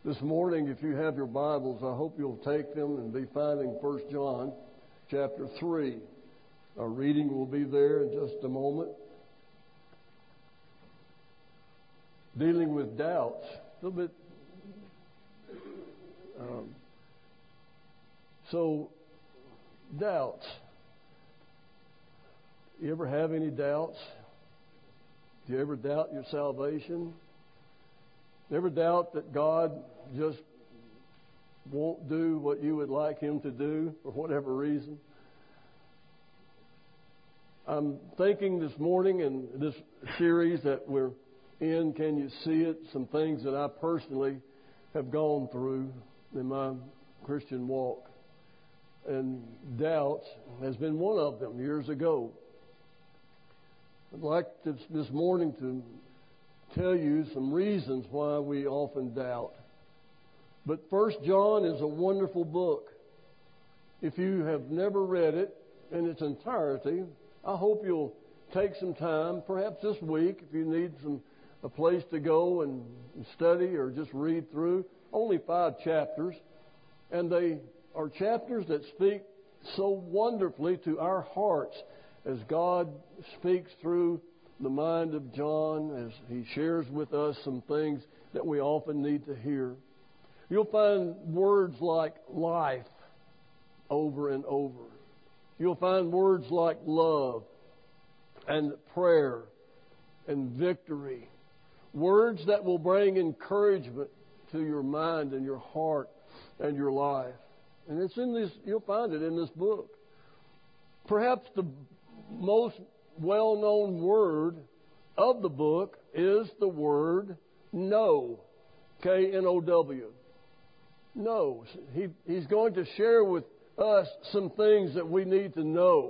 This morning, if you have your Bibles, I hope you'll take them and be finding 1 John chapter 3. Our reading will be there in just a moment. Dealing with doubts. A little bit. Doubts. You ever have any doubts? Do you ever doubt your salvation? Ever doubt that God just won't do what you would like Him to do for whatever reason? I'm thinking this morning in this series that we're in, Can You See It? Some things that I personally have gone through in my Christian walk. And doubt has been one of them years ago. I'd like this morning to tell you some reasons why we often doubt. But 1 John is a wonderful book. If you have never read it in its entirety, I hope you'll take some time, perhaps this week, if you need a place to go and study or just read through. Only 5 chapters, and they are chapters that speak so wonderfully to our hearts as God speaks through the mind of John as he shares with us some things that we often need to hear. You'll find words like life over and over. You'll find words like love and prayer and victory. Words that will bring encouragement to your mind and your heart and your life. And it's in this, you'll find it in this book. Perhaps the most well-known word of the book is the word know. K-N-O-W. Know. He's going to share with us some things that we need to know.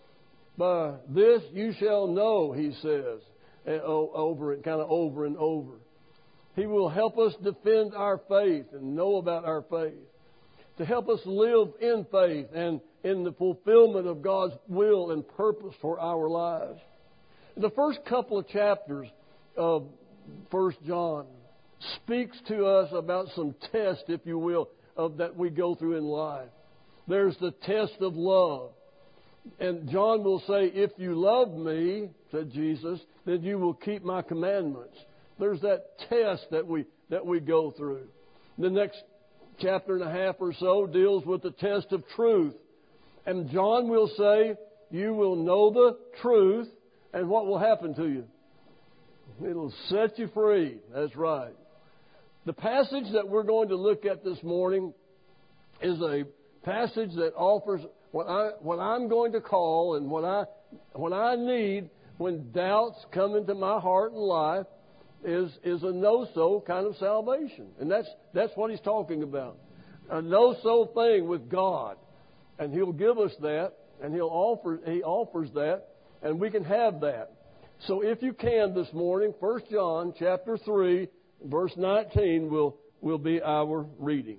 By this you shall know, he says, over and over. He will help us defend our faith and know about our faith. To help us live in faith and in the fulfillment of God's will and purpose for our lives. The first couple of chapters of 1 John speaks to us about some tests, if you will, that we go through in life. There's the test of love. And John will say, if you love me, said Jesus, then you will keep my commandments. There's that test that we go through. The next chapter and a half or so deals with the test of truth. And John will say, you will know the truth, and what will happen to you? It'll set you free. That's right. The passage that we're going to look at this morning is a passage that offers what I'm going to call and what I need when doubts come into my heart and life is a no-so kind of salvation. And that's what he's talking about. A no-so thing with God. And He'll give us that, and He offers that, and we can have that. So if you can this morning, 1 John chapter 3, verse 19 will be our reading.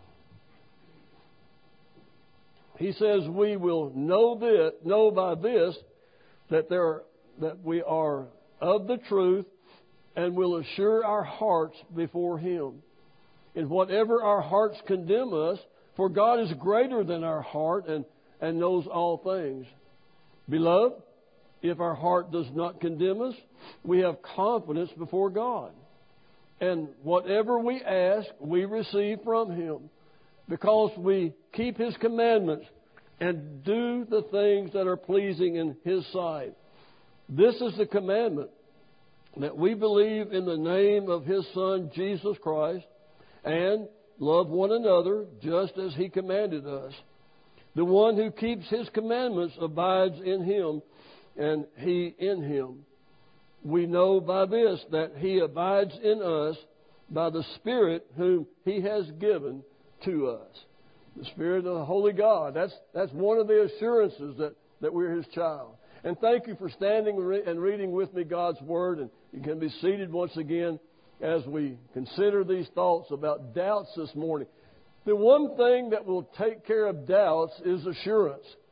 He says, we will know by this that we are of the truth, and will assure our hearts before Him. In whatever our hearts condemn us, for God is greater than our heart and knows all things. Beloved, if our heart does not condemn us, we have confidence before God. And whatever we ask, we receive from Him, because we keep His commandments and do the things that are pleasing in His sight. This is the commandment, that we believe in the name of His Son, Jesus Christ, and love one another just as He commanded us. The one who keeps His commandments abides in Him, and He in him. We know by this that He abides in us by the Spirit whom He has given to us. The Spirit of the Holy God. That's one of the assurances that we're His child. And thank you for standing and reading with me God's Word. And you can be seated once again as we consider these thoughts about doubts this morning. The one thing that will take care of doubts is assurance.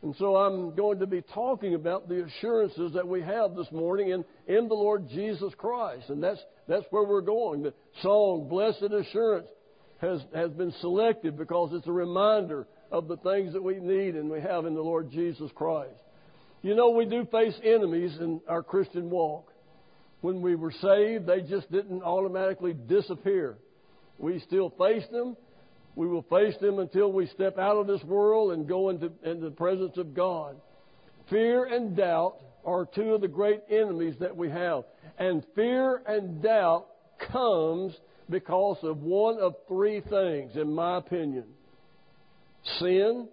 And so I'm going to be talking about the assurances that we have this morning in the Lord Jesus Christ. And that's where we're going. The song, Blessed Assurance, has been selected because it's a reminder of the things that we need and we have in the Lord Jesus Christ. You know, we do face enemies in our Christian walk. When we were saved, they just didn't automatically disappear. We still face them. We will face them until we step out of this world and go into the presence of God. Fear and doubt are two of the great enemies that we have. And fear and doubt comes because of one of three things, in my opinion. Sin,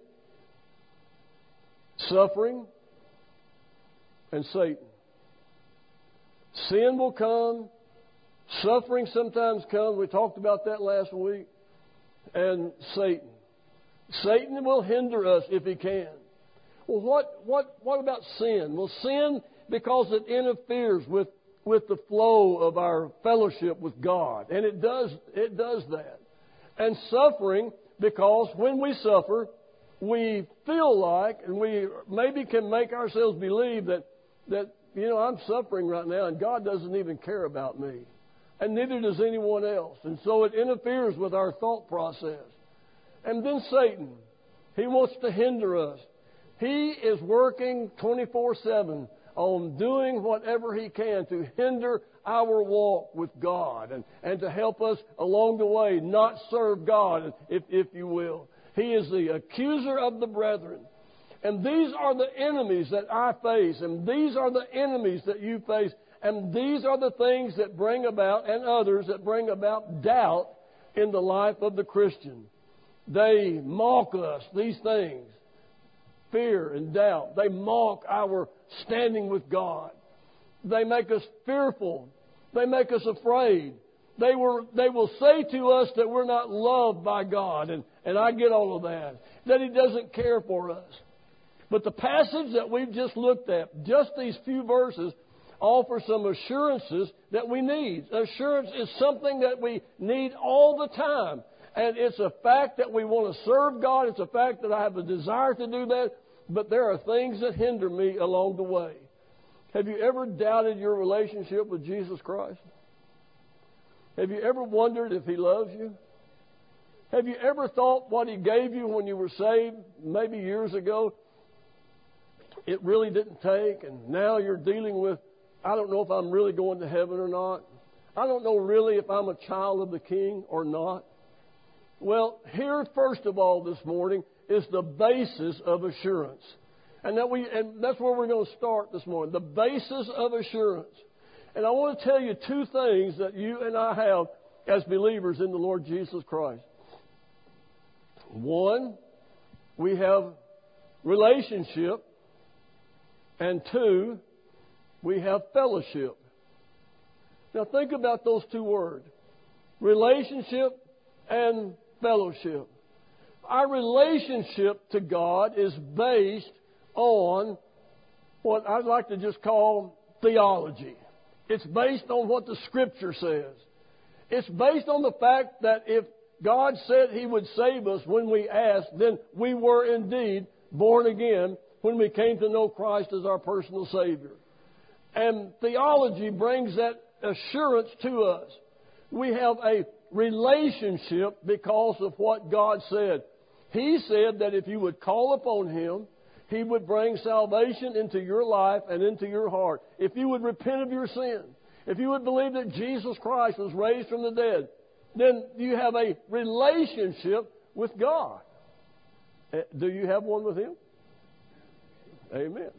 suffering, and Satan. Sin will come. Suffering sometimes comes. We talked about that last week. And Satan. Satan will hinder us if he can. Well, what about sin? Well, sin, because it interferes with the flow of our fellowship with God. And it does that. And suffering, because when we suffer, we feel like, and we maybe can make ourselves believe that I'm suffering right now and God doesn't even care about me. And neither does anyone else. And so it interferes with our thought process. And then Satan, he wants to hinder us. He is working 24/7 on doing whatever he can to hinder our walk with God and to help us along the way not serve God, if you will. He is the accuser of the brethren. And these are the enemies that I face, and these are the enemies that you face. And these are the things that bring about, and others that bring about doubt in the life of the Christian. They mock us, these things. Fear and doubt. They mock our standing with God. They make us fearful. They make us afraid. They will say to us that we're not loved by God, and I get all of that. That He doesn't care for us. But the passage that we've just looked at, just these few verses, offer some assurances that we need. Assurance is something that we need all the time. And it's a fact that we want to serve God. It's a fact that I have a desire to do that. But there are things that hinder me along the way. Have you ever doubted your relationship with Jesus Christ? Have you ever wondered if He loves you? Have you ever thought what He gave you when you were saved, maybe years ago, it really didn't take, and now you're dealing with, I don't know if I'm really going to heaven or not. I don't know really if I'm a child of the King or not. Well, here first of all this morning is the basis of assurance. And that's where we're going to start this morning, the basis of assurance. And I want to tell you two things that you and I have as believers in the Lord Jesus Christ. One, we have relationship. And two, we have fellowship. Now think about those two words. Relationship and fellowship. Our relationship to God is based on what I'd like to just call theology. It's based on what the Scripture says. It's based on the fact that if God said He would save us when we asked, then we were indeed born again when we came to know Christ as our personal Savior. And theology brings that assurance to us. We have a relationship because of what God said. He said that if you would call upon Him, He would bring salvation into your life and into your heart. If you would repent of your sin, if you would believe that Jesus Christ was raised from the dead, then you have a relationship with God. Do you have one with Him? Amen.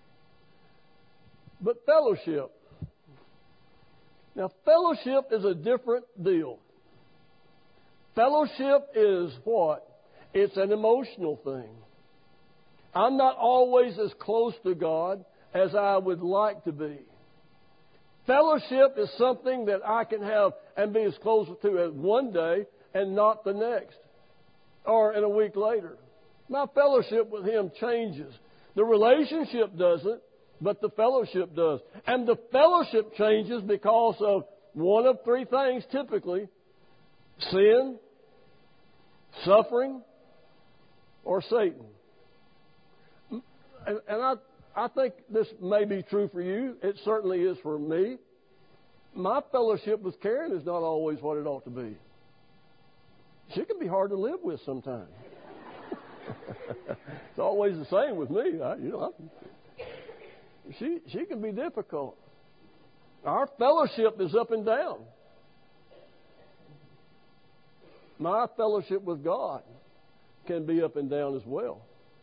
But fellowship. Now, fellowship is a different deal. Fellowship is what? It's an emotional thing. I'm not always as close to God as I would like to be. Fellowship is something that I can have and be as close to as one day and not the next, or in a week later. My fellowship with Him changes. The relationship doesn't, but the fellowship does. And the fellowship changes because of one of three things typically: sin, suffering, or Satan. I think this may be true for you. It certainly is for me. My fellowship with Karen is not always what it ought to be. She can be hard to live with sometimes. It's always the same with me. She can be difficult. Our fellowship is up and down. My fellowship with God can be up and down as well.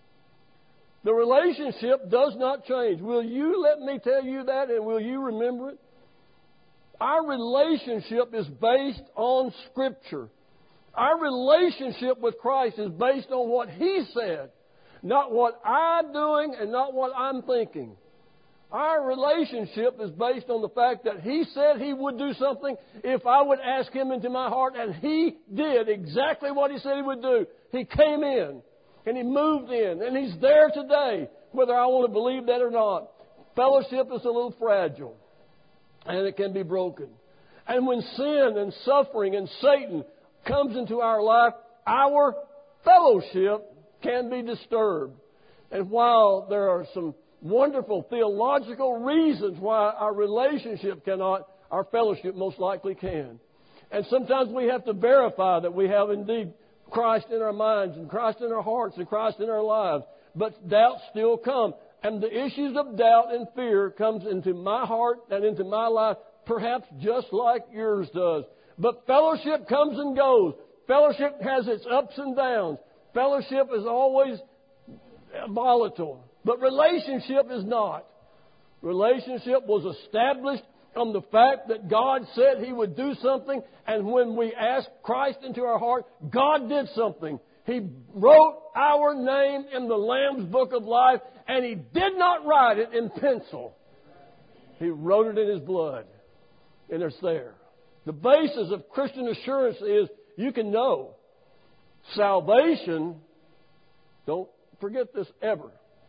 The relationship does not change. Will you let me tell you that, and will you remember it? Our relationship is based on Scripture. Our relationship with Christ is based on what He said, not what I'm doing and not what I'm thinking. Our relationship is based on the fact that He said He would do something if I would ask Him into my heart, and He did exactly what He said He would do. He came in, and He moved in, and He's there today, whether I want to believe that or not. Fellowship is a little fragile, and it can be broken. And when sin and suffering and Satan comes into our life, our fellowship can be disturbed. And while there are some wonderful theological reasons why our relationship cannot, our fellowship most likely can. And sometimes we have to verify that we have indeed Christ in our minds and Christ in our hearts and Christ in our lives. But doubts still come. And the issues of doubt and fear comes into my heart and into my life, perhaps just like yours does. But fellowship comes and goes. Fellowship has its ups and downs. Fellowship is always volatile. But relationship is not. Relationship was established on the fact that God said He would do something, and when we asked Christ into our heart, God did something. He wrote our name in the Lamb's Book of Life, and He did not write it in pencil. He wrote it in His blood, and it's there. The basis of Christian assurance is you can know. Salvation, don't forget this ever.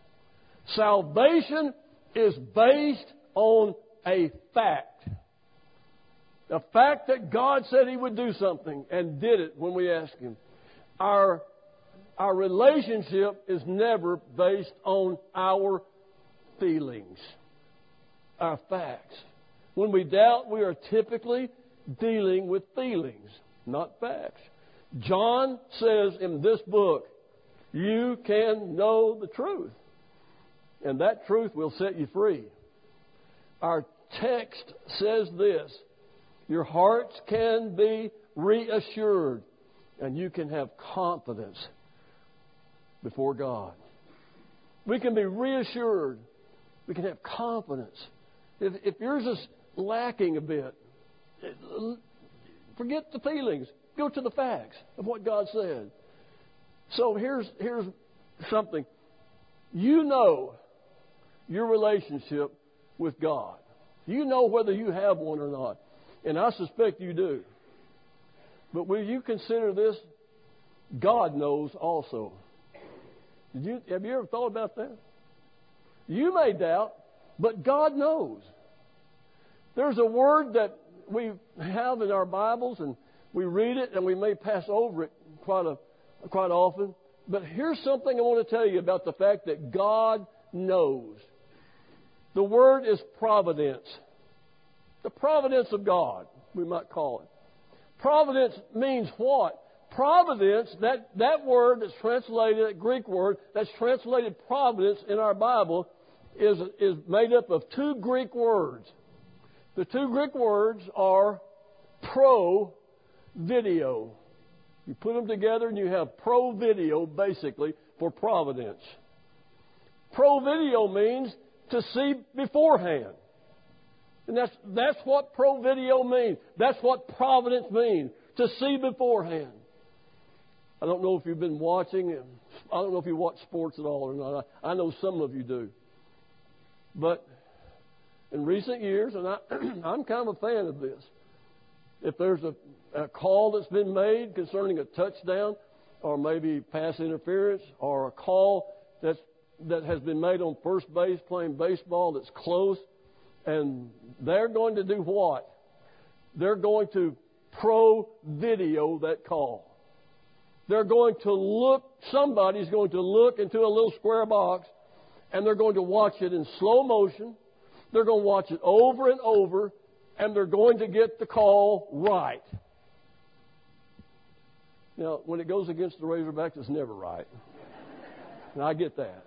Salvation is based on a fact. The fact that God said He would do something and did it when we asked Him. Our relationship is never based on our feelings, our facts. When we doubt, we are typically dealing with feelings, not facts. John says in this book, you can know the truth, and that truth will set you free. Our text says this, your hearts can be reassured, and you can have confidence before God. We can be reassured. We can have confidence. If yours is lacking a bit, forget the feelings. Go to the facts of what God said. So here's something. You know your relationship with God. You know whether you have one or not. And I suspect you do. But will you consider this? God knows also. Have you ever thought about that? You may doubt, but God knows. There's a word that we have in our Bibles, and we read it, and we may pass over it quite often. But here's something I want to tell you about the fact that God knows. The word is providence. The providence of God, we might call it. Providence means what? Providence, that word that's translated, that Greek word that's translated providence in our Bible is made up of two Greek words. The two Greek words are pro-video. You put them together and you have pro-video, basically, for providence. Pro-video means to see beforehand. And that's what pro-video means. That's what providence means, to see beforehand. I don't know if you've been watching. I don't know if you watch sports at all or not. I know some of you do. But in recent years, and I'm kind of a fan of this, if there's a call that's been made concerning a touchdown or maybe pass interference or a call that has been made on first base playing baseball that's close, and they're going to do what? They're going to pro-video that call. They're going to look, somebody's going to look into a little square box, and they're going to watch it in slow motion. They're going to watch it over and over, and they're going to get the call right. Now, when it goes against the Razorbacks, it's never right. And I get that.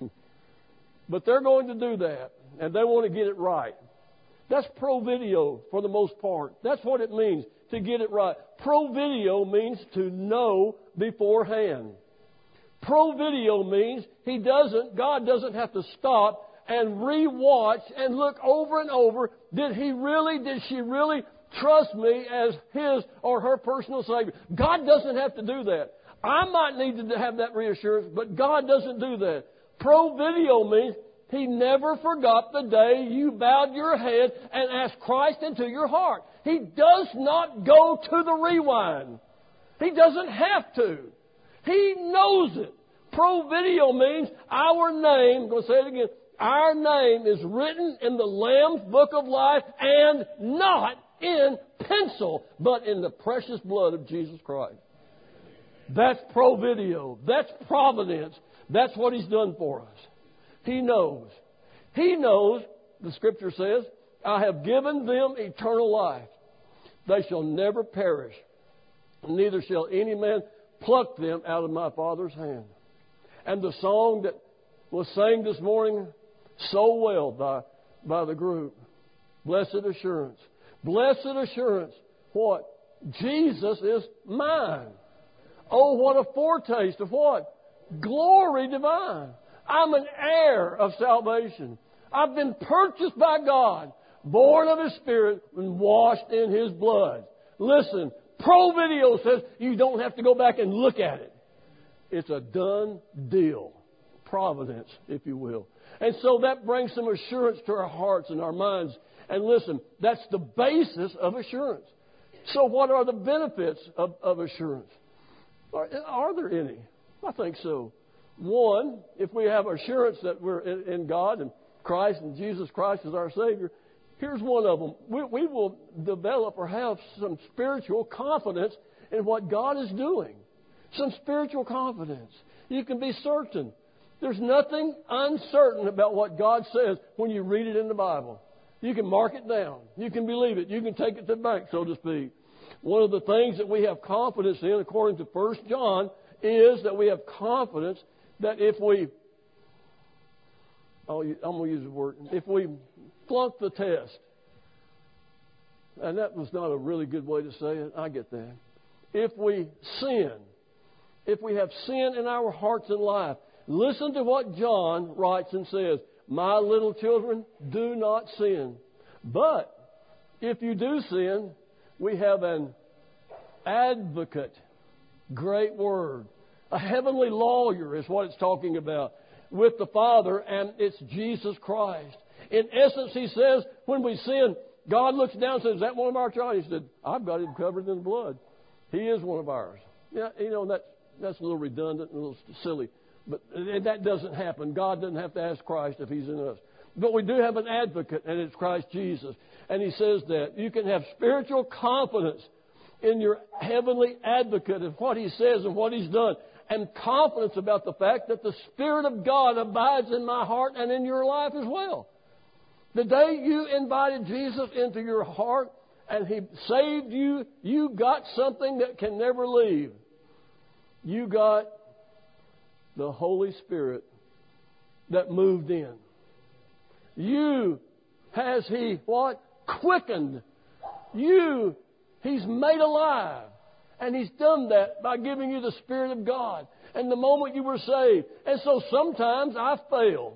But they're going to do that, and they want to get it right. That's pro video for the most part. That's what it means to get it right. Pro video means to know beforehand. Pro video means God doesn't have to stop and re-watch and look over and over. Did she really trust me as his or her personal Savior? God doesn't have to do that. I might need to have that reassurance, but God doesn't do that. Pro video means He never forgot the day you bowed your head and asked Christ into your heart. He does not go to the rewind. He doesn't have to. He knows it. Pro video means our name, I'm going to say it again, our name is written in the Lamb's Book of Life, and not in pencil, but in the precious blood of Jesus Christ. That's pro video. That's providence. That's what He's done for us. He knows. He knows, the Scripture says, I have given them eternal life. They shall never perish, neither shall any man pluck them out of my Father's hand. And the song that was sang this morning so well by the group, Blessed Assurance. Blessed assurance, what? Jesus is mine. Oh, what a foretaste of what? Glory divine. I'm an heir of salvation. I've been purchased by God, born of His Spirit, and washed in His blood. Listen, Pro Video says you don't have to go back and look at it. It's a done deal. Providence, if you will. And so that brings some assurance to our hearts and our minds. And listen, that's the basis of assurance. So what are the benefits of assurance? Are there any? I think so. One, if we have assurance that we're in God and Christ and Jesus Christ is our Savior, here's one of them. We will develop or have some spiritual confidence in what God is doing. Some spiritual confidence. You can be certain. There's nothing uncertain about what God says when you read it in the Bible. You can mark it down. You can believe it. You can take it to the bank, so to speak. One of the things that we have confidence in, according to 1 John, is that we have confidence that if we, I'm going to use the word, if we flunk the test, and that was not a really good way to say it, I get that. If we sin, if we have sin in our hearts and life, listen to what John writes and says, my little children, do not sin. But if you do sin, we have an advocate. Great word. A heavenly lawyer is what it's talking about. With the Father, and it's Jesus Christ. In essence, he says, when we sin, God looks down and says, is that one of our children? He said, I've got him covered in the blood. He is one of ours. Yeah, that's a little redundant and a little silly. But that doesn't happen. God doesn't have to ask Christ if He's in us. But we do have an advocate, and it's Christ Jesus. And He says that you can have spiritual confidence in your heavenly advocate and what He says and what He's done. And confidence about the fact that the Spirit of God abides in my heart and in your life as well. The day you invited Jesus into your heart and He saved you, you got something that can never leave. You got the Holy Spirit that moved in. You has He what? Quickened. You, He's made alive. And He's done that by giving you the Spirit of God. And the moment you were saved. And so sometimes I fail.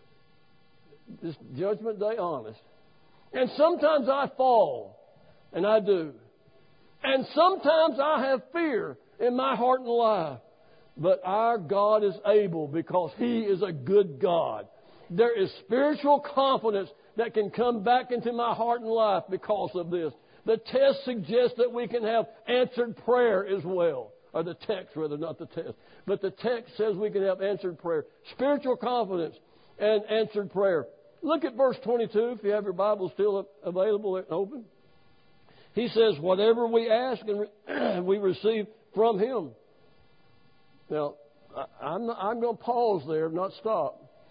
Just Judgment Day honest. And sometimes I fall. And I do. And sometimes I have fear in my heart and life. But our God is able because He is a good God. There is spiritual confidence that can come back into my heart and life because of this. The test suggests that we can have answered prayer as well. Or the text, rather, not the test. But the text says we can have answered prayer. Spiritual confidence and answered prayer. Look at verse 22, if you have your Bible still available and open. He says, whatever we ask and we receive from Him. Now, I'm going to pause there, not stop.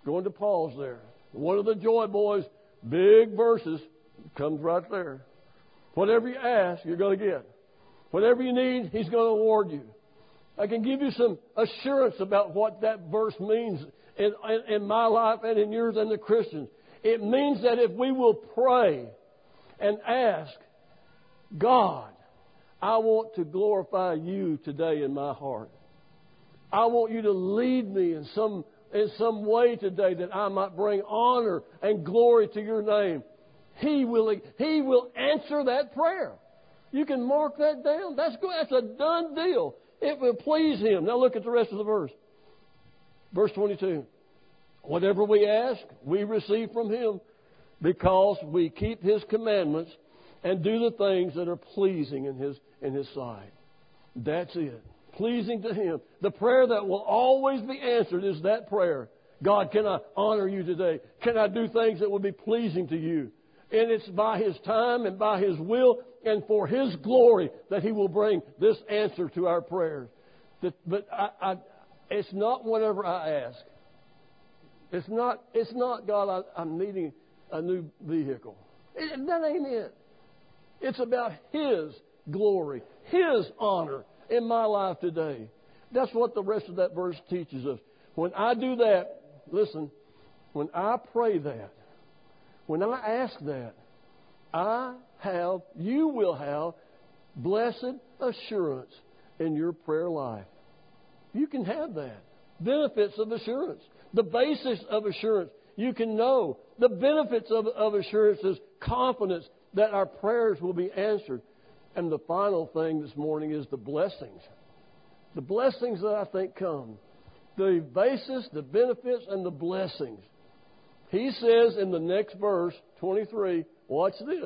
Going to pause there. One of the Joy Boys' big verses comes right there. Whatever you ask, you're going to get. Whatever you need, He's going to award you. I can give you some assurance about what that verse means in my life and in yours and the Christians. It means that if we will pray and ask, God, I want to glorify you today in my heart. I want you to lead me in some way today that I might bring honor and glory to your name. He will answer that prayer. You can mark that down. That's good. That's a done deal. It will please Him. Now look at the rest of the verse. Verse 22. Whatever we ask, we receive from Him because we keep His commandments and do the things that are pleasing in His sight. That's it. Pleasing to Him. The prayer that will always be answered is that prayer. God, can I honor you today? Can I do things that will be pleasing to you? And it's by His time and by His will and for His glory that He will bring this answer to our prayers. But it's not whatever I ask. It's not God, I'm needing a new vehicle. That ain't it. It's about His glory, His honor in my life today. That's what the rest of that verse teaches us. When I do that, listen, when I pray that, when I ask that, you will have blessed assurance in your prayer life. You can have that. Benefits of assurance. The basis of assurance. You can know. The benefits of assurance is confidence that our prayers will be answered. And the final thing this morning is the blessings. The blessings that I think come. The basis, the benefits, and the blessings. He says in the next verse, 23, watch this.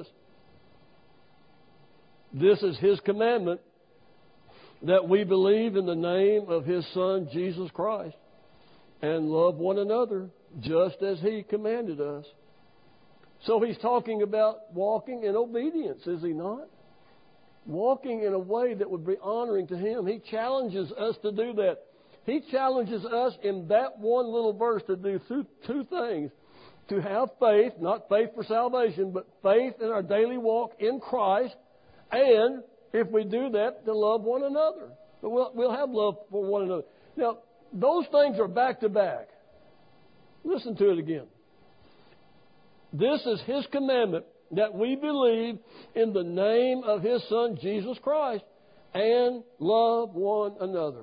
This is His commandment, that we believe in the name of His Son, Jesus Christ, and love one another just as He commanded us. So He's talking about walking in obedience, is He not? Walking in a way that would be honoring to Him. He challenges us to do that. He challenges us in that one little verse to do two things. To have faith, not faith for salvation, but faith in our daily walk in Christ. And if we do that, to love one another. We'll have love for one another. Now, those things are back to back. Listen to it again. This is His commandment, that we believe in the name of His Son, Jesus Christ, and love one another.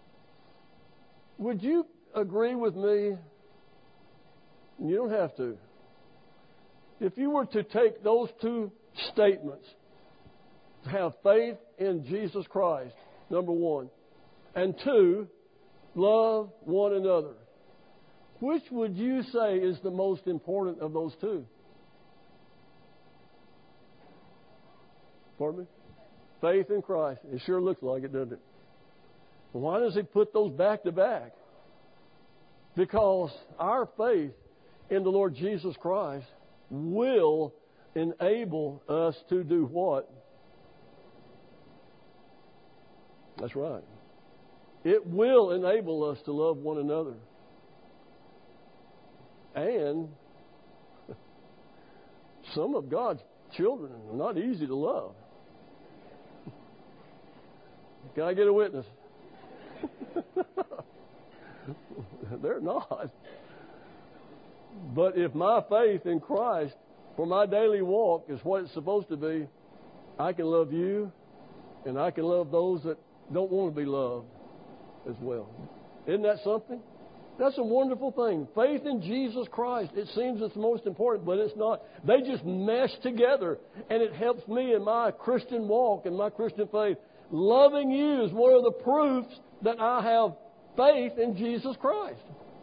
Would you agree with me? You don't have to. If you were to take those two statements, have faith in Jesus Christ, number one, and two, love one another, which would you say is the most important of those two? Pardon me? Faith in Christ. It sure looks like it, doesn't it? Why does He put those back to back? Because our faith in the Lord Jesus Christ will enable us to do what? That's right. It will enable us to love one another. And some of God's children are not easy to love. Can I get a witness? They're not. But if my faith in Christ for my daily walk is what it's supposed to be, I can love you and I can love those that don't want to be loved as well. Isn't that something? That's a wonderful thing. Faith in Jesus Christ. It seems it's most important, but it's not. They just mesh together, and it helps me in my Christian walk and my Christian faith. Loving you is one of the proofs that I have faith in Jesus Christ.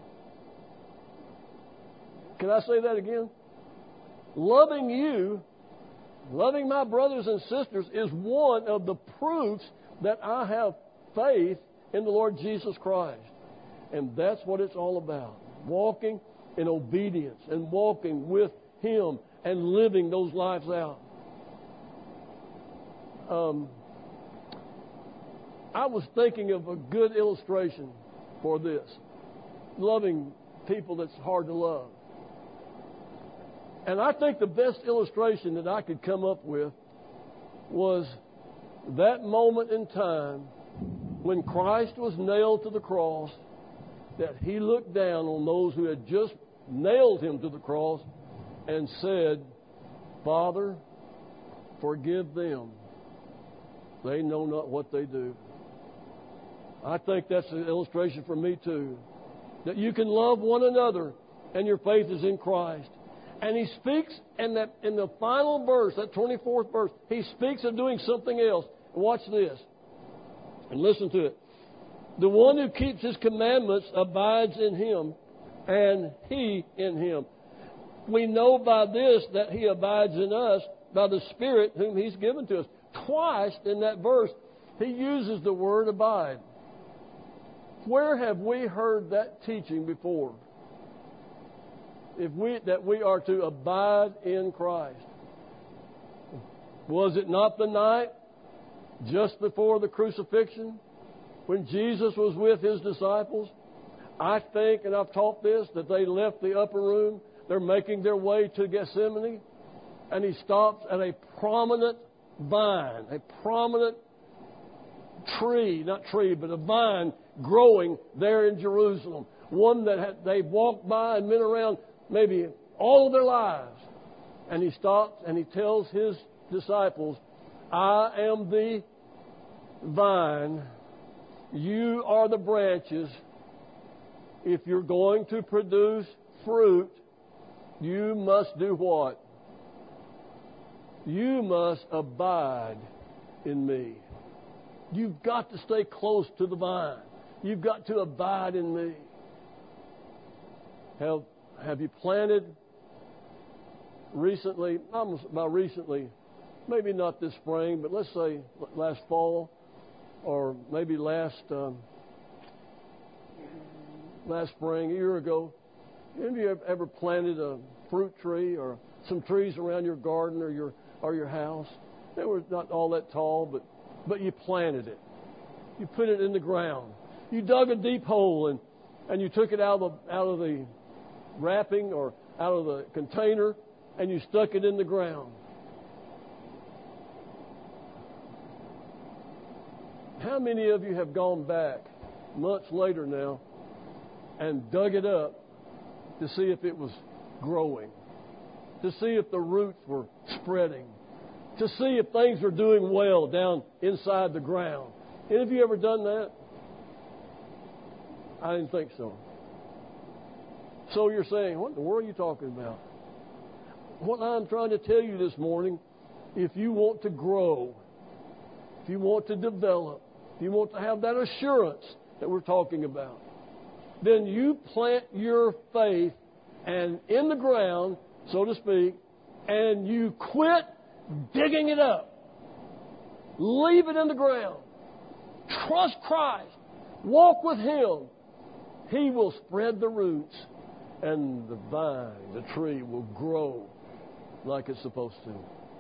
Can I say that again? Loving you, loving my brothers and sisters, is one of the proofs that I have faith in the Lord Jesus Christ. And that's what it's all about. Walking in obedience and walking with Him and living those lives out. I was thinking of a good illustration for this. Loving people that's hard to love. And I think the best illustration that I could come up with was that moment in time when Christ was nailed to the cross, that He looked down on those who had just nailed Him to the cross and said, Father, forgive them. They know not what they do. I think that's an illustration for me too. That you can love one another and your faith is in Christ. And He speaks in the final verse, that 24th verse, He speaks of doing something else. Watch this. And listen to it. The one who keeps His commandments abides in Him, and He in him. We know by this that He abides in us by the Spirit whom He's given to us. Twice in that verse, He uses the word abide. Where have we heard that teaching before? That we are to abide in Christ. Was it not the night just before the crucifixion when Jesus was with His disciples? I think, and I've taught this, that they left the upper room. They're making their way to Gethsemane, and He stops at a prominent vine, a prominent tree, not tree, but a vine growing there in Jerusalem. One that they've walked by and been around maybe all of their lives. And He stops and He tells His disciples, I am the vine, you are the branches. If you're going to produce fruit, you must do what? You must abide in me. You've got to stay close to the vine. You've got to abide in me. Have you planted recently, almost about recently, maybe not this spring, but let's say last fall, or maybe last spring, a year ago, any of you ever planted a fruit tree or some trees around your garden or your house? They were not all that tall, but you planted it. You put it in the ground. You dug a deep hole and you took it out of the wrapping or out of the container and you stuck it in the ground. How many of you have gone back months later now and dug it up to see if it was growing, to see if the roots were spreading, to see if things were doing well down inside the ground? Any of you ever done that? I didn't think so. So you're saying, what in the world are you talking about? What I'm trying to tell you this morning, if you want to grow, if you want to develop, if you want to have that assurance that we're talking about, then you plant your faith and in the ground, so to speak, and you quit digging it up. Leave it in the ground. Trust Christ. Walk with Him. He will spread the roots, and the vine, the tree, will grow like it's supposed to.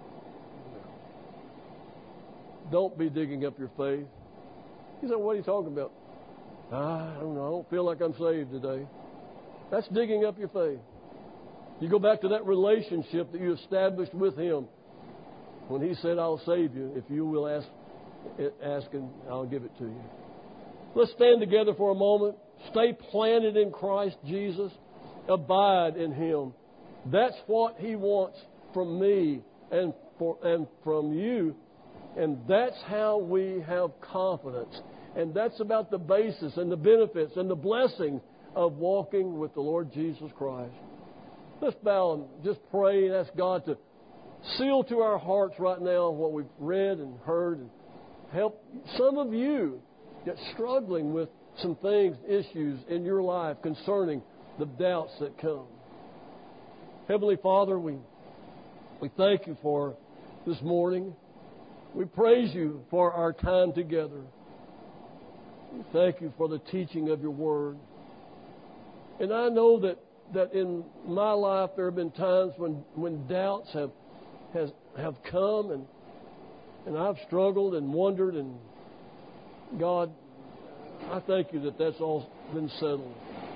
Don't be digging up your faith. You say, what are you talking about? I don't know. I don't feel like I'm saved today. That's digging up your faith. You go back to that relationship that you established with Him when He said, I'll save you if you will ask and I'll give it to you. Let's stand together for a moment. Stay planted in Christ Jesus. Abide in Him. That's what He wants from me and from you. And that's how we have confidence. And that's about the basis and the benefits and the blessing of walking with the Lord Jesus Christ. Let's bow and just pray and ask God to seal to our hearts right now what we've read and heard, and help some of you that's struggling with some things, issues in your life concerning the doubts that come. Heavenly Father, we thank You for this morning. We praise You for our time together. We thank You for the teaching of Your Word. And I know that in my life there have been times when doubts have come and I've struggled and wondered, and God, I thank You that that's all been settled.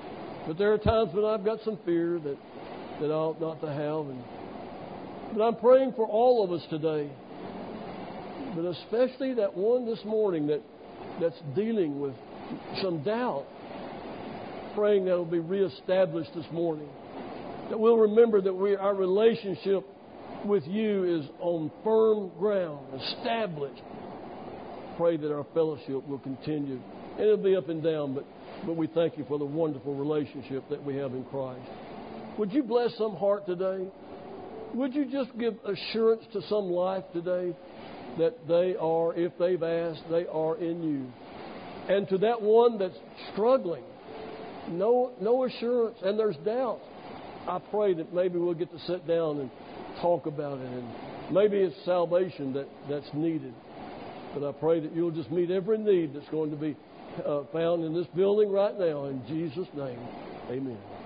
But there are times when I've got some fear that I ought not to have. But I'm praying for all of us today. But especially that one this morning that's dealing with some doubt. Praying that it will be reestablished this morning. That we'll remember that our relationship with you is on firm ground, established. Pray that our fellowship will continue. And it'll be up and down, but we thank you for the wonderful relationship that we have in Christ. Would you bless some heart today? Would you just give assurance to some life today that they are, if they've asked, they are in you? And to that one that's struggling, no assurance, and there's doubt, I pray that maybe we'll get to sit down and talk about it. And maybe it's salvation that's needed. But I pray that you'll just meet every need that's going to be found in this building right now. In Jesus' name, amen.